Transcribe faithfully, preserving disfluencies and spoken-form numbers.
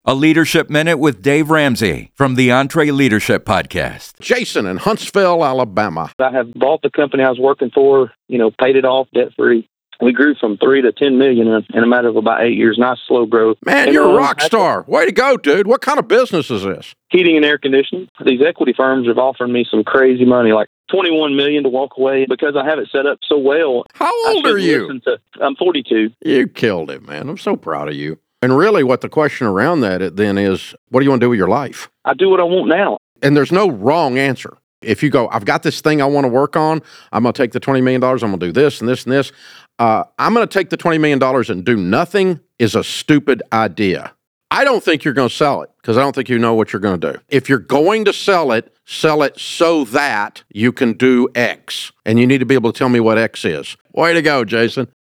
A Leadership Minute with Dave Ramsey from the Entre Leadership Podcast. Jason in Huntsville, Alabama. I have bought the company I was working for, you know, paid it off debt-free. We grew from three to ten million in, in a matter of about eight years. Nice slow growth. Man, and, you're uh, a rock star. Way to go, dude. What kind of business is this? Heating and air conditioning. These equity firms have offered me some crazy money, like twenty-one million dollars to walk away because I have it set up so well. How old I are you? listen To, I'm forty-two. You killed it, man. I'm so proud of you. And really what the question around that then is, what do you want to do with your life? I do what I want now. And there's no wrong answer. If you go, I've got this thing I want to work on, I'm going to take the twenty million dollars, I'm going to do this and this and this. Uh, I'm going to take the twenty million dollars and do nothing is a stupid idea. I don't think you're going to sell it because I don't think you know what you're going to do. If you're going to sell it, sell it so that you can do X. And you need to be able to tell me what X is. Way to go, Jason.